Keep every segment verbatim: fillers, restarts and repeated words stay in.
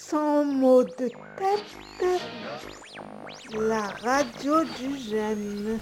Sans mots de tête, la radio du J'aime.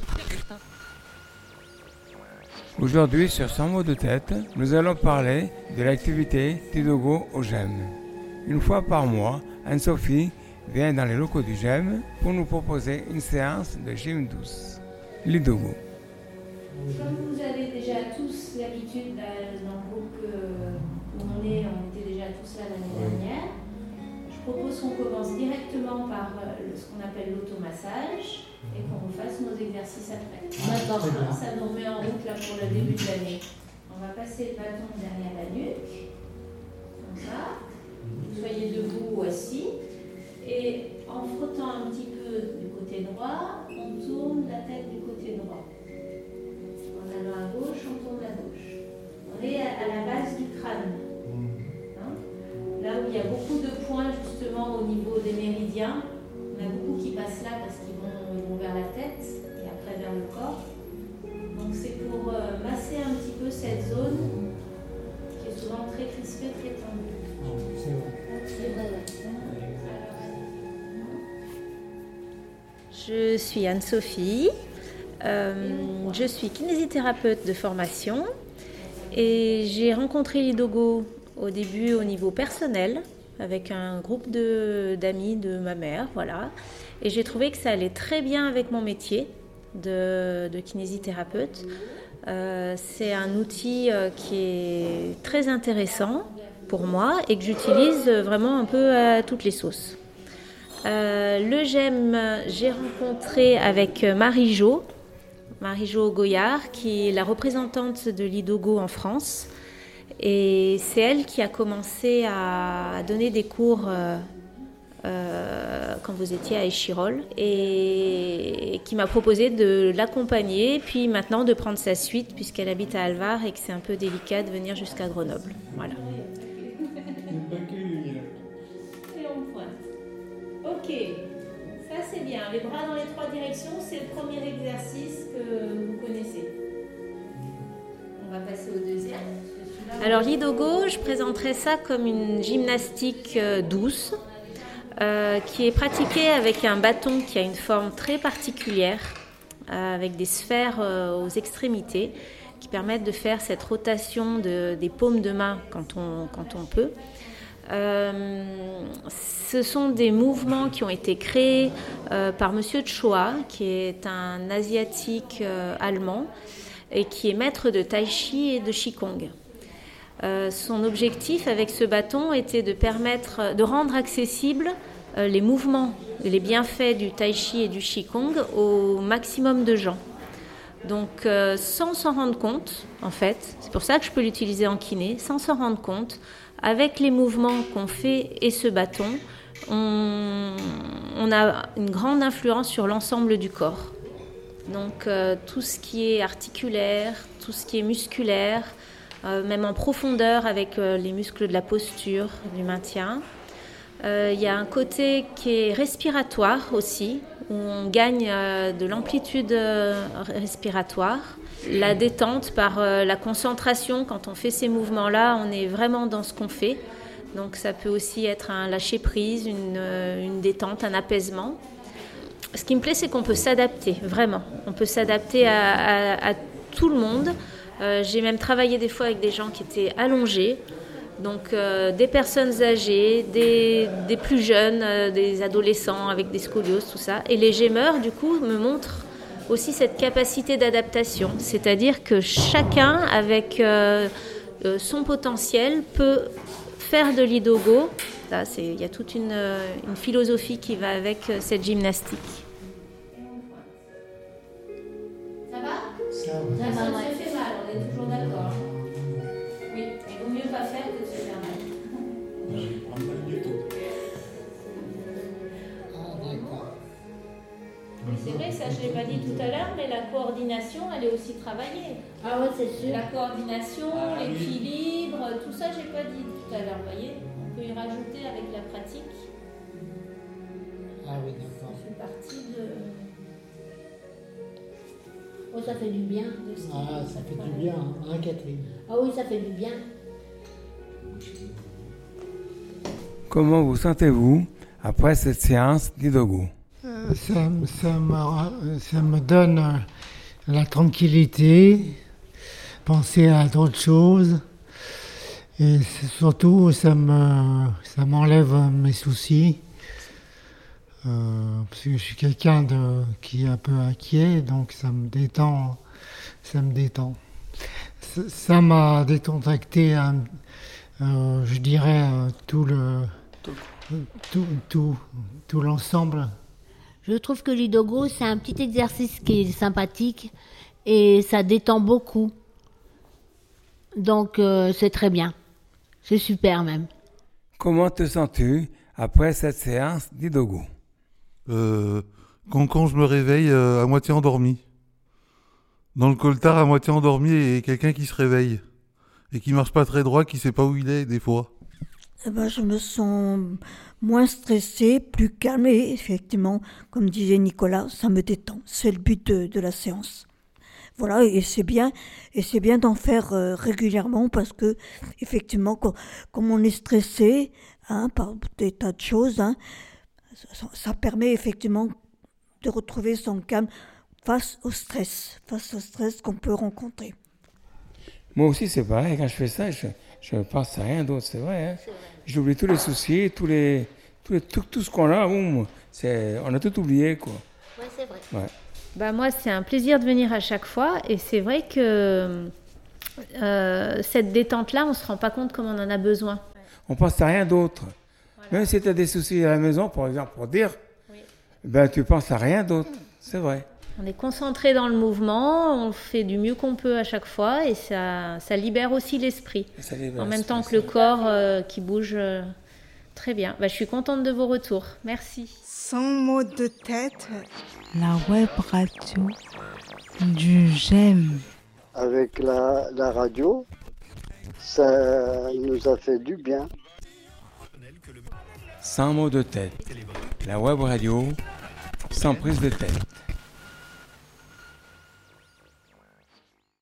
Aujourd'hui, sur Sans mots de tête, nous allons parler de l'activité Lidogo au J'aime. Une fois par mois, Anne-Sophie vient dans les locaux du J'aime pour nous proposer une séance de gym douce. Lidogo. Comme vous avez déjà tous l'habitude, là, dans le groupe où on est, on était déjà tous là l'année dernière, je propose qu'on commence directement par ce qu'on appelle l'automassage et qu'on vous fasse nos exercices après. D'accord, hein, ça nous met en route là pour le début de l'année. On va passer le bâton derrière la nuque, comme ça. Vous soyez debout ou assis. Et en frottant un petit peu du côté droit, on tourne la tête du côté droit. En allant à gauche, on tourne à gauche. On est à la base du crâne. Hein? Là où il y a beaucoup de points justement au niveau des méridiens, on a beaucoup qui passent là parce qu'ils vont, ils vont vers la tête et après vers le corps. Donc c'est pour euh, masser un petit peu cette zone qui est souvent très crispée, très tendue. Oh, c'est vrai. C'est vrai, ouais. Je suis Anne-Sophie, euh, je suis kinésithérapeute de formation et j'ai rencontré Lidogo au début au niveau personnel avec un groupe de, d'amis de ma mère, voilà. Et j'ai trouvé que ça allait très bien avec mon métier de, de kinésithérapeute. Euh, c'est un outil euh, qui est très intéressant pour moi et que j'utilise vraiment un peu à toutes les sauces. Euh, le J'aime, j'ai rencontré avec Marie-Jo, Marie-Jo Goyard, qui est la représentante de Lidogo en France. Et c'est elle qui a commencé à donner des cours euh, euh, quand vous étiez à Échirolles et qui m'a proposé de l'accompagner, puis maintenant de prendre sa suite puisqu'elle habite à Alvar et que c'est un peu délicat de venir jusqu'à Grenoble. Voilà. Ok, ça c'est bien. Les bras dans les trois directions, c'est le premier exercice que vous connaissez. On va passer au deuxième. Alors Lidogo, je présenterai ça comme une gymnastique euh, douce euh, qui est pratiquée avec un bâton qui a une forme très particulière, euh, avec des sphères euh, aux extrémités qui permettent de faire cette rotation de, des paumes de main quand on, quand on peut. Euh, ce sont des mouvements qui ont été créés euh, par Monsieur Choa, qui est un asiatique euh, allemand et qui est maître de tai chi et de qigong. Euh, son objectif avec ce bâton était de permettre, de rendre accessibles euh, les mouvements, les bienfaits du tai chi et du qigong au maximum de gens. Donc euh, sans s'en rendre compte, en fait, c'est pour ça que je peux l'utiliser en kiné, sans s'en rendre compte, avec les mouvements qu'on fait et ce bâton, on, on a une grande influence sur l'ensemble du corps. Donc euh, tout ce qui est articulaire, tout ce qui est musculaire, euh, même en profondeur avec euh, les muscles de la posture, du maintien. Euh, il y a un côté qui est respiratoire aussi, où on gagne euh, de l'amplitude euh, respiratoire. La détente par euh, la concentration, quand on fait ces mouvements-là, on est vraiment dans ce qu'on fait. Donc ça peut aussi être un lâcher-prise, une, euh, une détente, un apaisement. Ce qui me plaît, c'est qu'on peut s'adapter, vraiment. On peut s'adapter à, à, à tout le monde. Euh, j'ai même travaillé des fois avec des gens qui étaient allongés. Donc euh, des personnes âgées, des, des plus jeunes, euh, des adolescents avec des scolioses, tout ça. Et les J'aimeurs, du coup, me montrent aussi cette capacité d'adaptation. C'est-à-dire que chacun, avec euh, euh, son potentiel, peut faire de Lidogo. Là, c'est, il y a toute une, une philosophie qui va avec euh, cette gymnastique. Ça va ? Ça va. Ça, ça me fait mal, on est toujours d'accord. Oui, il vaut mieux pas faire que de se faire mal. Je ne prends pas du tout. Ah, d'accord. Mais c'est vrai, ça je ne l'ai pas dit tout à l'heure, mais la coordination, elle est aussi travaillée. Ah ouais, c'est sûr. La coordination, Ah, oui. l'équilibre, tout ça, je n'ai pas dit tout à l'heure, vous voyez. On peut y rajouter avec la pratique. Ah oui, d'accord. Ça fait partie de, Oh, ça fait du bien. de ce qui Ah, ça fait du bien, hein, Catherine? Ah oui, ça fait du bien. Comment vous sentez-vous après cette séance d'Idogo? Euh, ça, ça, me, ça me donne euh, la tranquillité, penser à d'autres choses. Et surtout, ça, me, ça m'enlève mes soucis. Euh, parce que je suis quelqu'un de, qui est un peu inquiet, donc ça me détend. Ça me détend. Ça, ça m'a décontracté, un, euh, je dirais, euh, tout le... Tout, tout, tout l'ensemble. Je trouve que l'Idogo, c'est un petit exercice qui est sympathique et ça détend beaucoup. Donc, euh, c'est très bien. C'est super même. Comment te sens-tu après cette séance d'Idogo? euh, quand, quand je me réveille euh, à moitié endormi. Dans le coltard, à moitié endormi, et quelqu'un qui se réveille. Et qui marche pas très droit, qui sait pas où il est, des fois. Eh ben, je me sens moins stressée, plus calme et effectivement, comme disait Nicolas, ça me détend. C'est le but de, de la séance. Voilà, et c'est bien, et c'est bien d'en faire euh, régulièrement parce que effectivement, quand, comme on est stressé hein, par des tas de choses, hein, ça, ça permet effectivement de retrouver son calme face au stress, face au stress qu'on peut rencontrer. Moi aussi, c'est pareil. Quand je fais ça, je je ne pense à rien d'autre, c'est vrai. Hein. J'oublie tous les soucis, tous les, tous les, tout, tout ce qu'on a. Boum, c'est, on a tout oublié, quoi. Oui, c'est vrai. Ouais. Bah moi, c'est un plaisir de venir à chaque fois. Et c'est vrai que euh, cette détente-là, on ne se rend pas compte comme on en a besoin. On pense à rien d'autre. Voilà. Même si tu as des soucis à la maison, par exemple, pour dire, oui. Ben, tu penses à rien d'autre. C'est vrai. On est concentré dans le mouvement, on fait du mieux qu'on peut à chaque fois et ça, ça libère aussi l'esprit. Libère en même temps que le corps euh, qui bouge euh, très bien. Bah, je suis contente de vos retours. Merci. Sans mots de tête. La web radio du j'aime. Avec la, la radio, ça nous a fait du bien. Sans mots de tête. La web radio, sans prise de tête.